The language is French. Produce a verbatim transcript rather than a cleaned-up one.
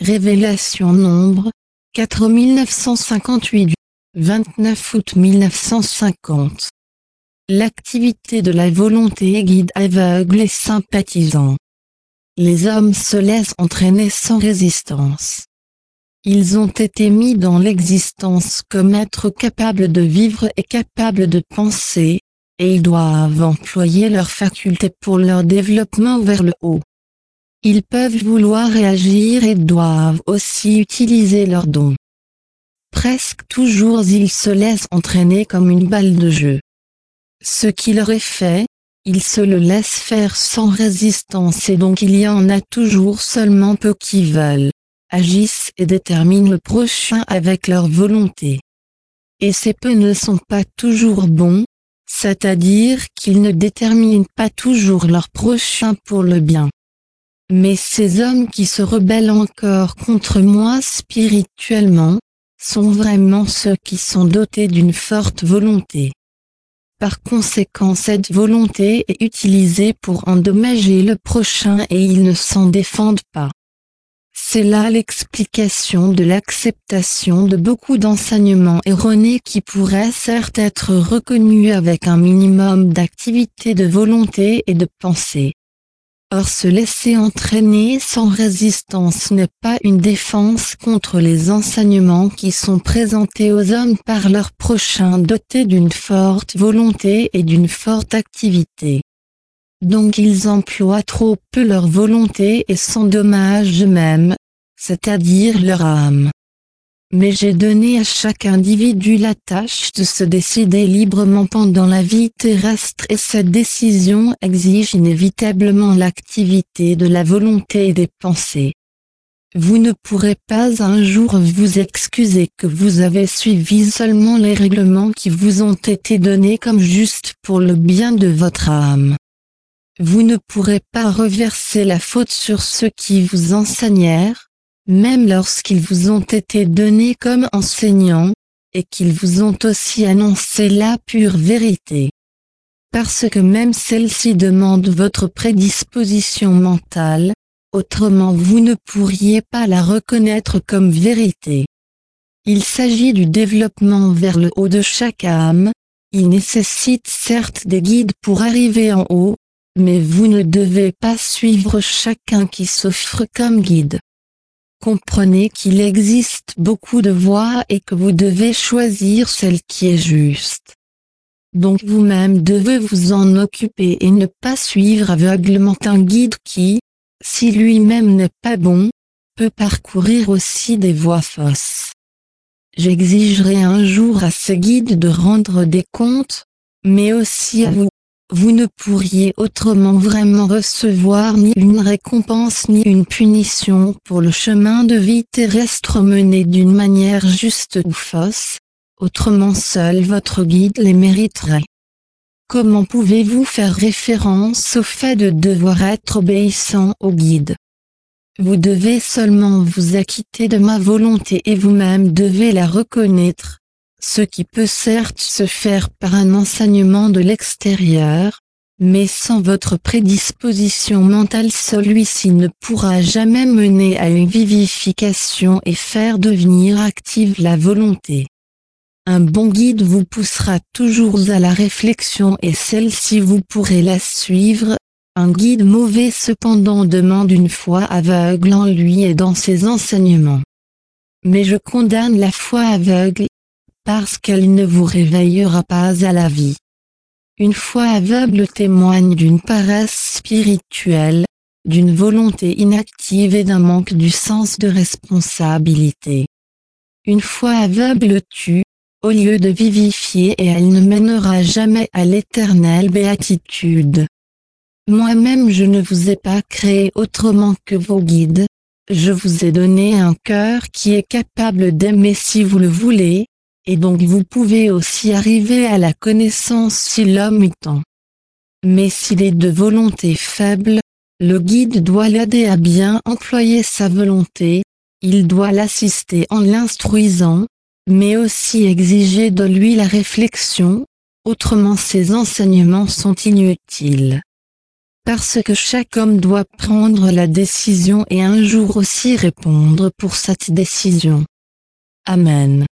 Révélation Nombre, quatre mille neuf cent cinquante-huit, vingt-neuf août mille neuf cent cinquante. L'activité de la volonté guide aveugle et sympathisant. Les hommes se laissent entraîner sans résistance. Ils ont été mis dans l'existence comme êtres capables de vivre et capables de penser, et ils doivent employer leurs facultés pour leur développement vers le haut. Ils peuvent vouloir réagir et doivent aussi utiliser leurs dons. Presque toujours ils se laissent entraîner comme une balle de jeu. Ce qui leur est fait, ils se le laissent faire sans résistance et donc il y en a toujours seulement peu qui veulent, agissent et déterminent le prochain avec leur volonté. Et ces peu ne sont pas toujours bons, c'est-à-dire qu'ils ne déterminent pas toujours leur prochain pour le bien. Mais ces hommes qui se rebellent encore contre moi spirituellement, sont vraiment ceux qui sont dotés d'une forte volonté. Par conséquent, cette volonté est utilisée pour endommager le prochain et ils ne s'en défendent pas. C'est là l'explication de l'acceptation de beaucoup d'enseignements erronés qui pourraient certes être reconnus avec un minimum d'activité de volonté et de pensée. Or se laisser entraîner sans résistance n'est pas une défense contre les enseignements qui sont présentés aux hommes par leurs prochains dotés d'une forte volonté et d'une forte activité. Donc ils emploient trop peu leur volonté et s'endommagent eux-mêmes, c'est-à-dire leur âme. Mais j'ai donné à chaque individu la tâche de se décider librement pendant la vie terrestre et cette décision exige inévitablement l'activité de la volonté et des pensées. Vous ne pourrez pas un jour vous excuser que vous avez suivi seulement les règlements qui vous ont été donnés comme justes pour le bien de votre âme. Vous ne pourrez pas reverser la faute sur ceux qui vous enseignèrent, même lorsqu'ils vous ont été donnés comme enseignants, et qu'ils vous ont aussi annoncé la pure vérité. Parce que même celle-ci demande votre prédisposition mentale, autrement vous ne pourriez pas la reconnaître comme vérité. Il s'agit du développement vers le haut de chaque âme, il nécessite certes des guides pour arriver en haut, mais vous ne devez pas suivre chacun qui s'offre comme guide. Comprenez qu'il existe beaucoup de voies et que vous devez choisir celle qui est juste. Donc vous-même devez vous en occuper et ne pas suivre aveuglement un guide qui, si lui-même n'est pas bon, peut parcourir aussi des voies fausses. J'exigerai un jour à ces guides de rendre des comptes, mais aussi à vous. Vous ne pourriez autrement vraiment recevoir ni une récompense ni une punition pour le chemin de vie terrestre mené d'une manière juste ou fausse, autrement seul votre guide les mériterait. Comment pouvez-vous faire référence au fait de devoir être obéissant au guide? Vous devez seulement vous acquitter de ma volonté et vous-même devez la reconnaître. Ce qui peut certes se faire par un enseignement de l'extérieur, mais sans votre prédisposition mentale celui-ci ne pourra jamais mener à une vivification et faire devenir active la volonté. Un bon guide vous poussera toujours à la réflexion et celle-ci vous pourrez la suivre. Un guide mauvais cependant demande une foi aveugle en lui et dans ses enseignements. Mais je condamne la foi aveugle, parce qu'elle ne vous réveillera pas à la vie. Une foi aveugle témoigne d'une paresse spirituelle, d'une volonté inactive et d'un manque du sens de responsabilité. Une foi aveugle tue, au lieu de vivifier et elle ne mènera jamais à l'éternelle béatitude. Moi-même je ne vous ai pas créé autrement que vos guides, je vous ai donné un cœur qui est capable d'aimer si vous le voulez, et donc vous pouvez aussi arriver à la connaissance si l'homme y tend. Mais s'il est de volonté faible, le guide doit l'aider à bien employer sa volonté, il doit l'assister en l'instruisant, mais aussi exiger de lui la réflexion, autrement ses enseignements sont inutiles. parce que chaque homme doit prendre la décision et un jour aussi répondre pour cette décision. Amen.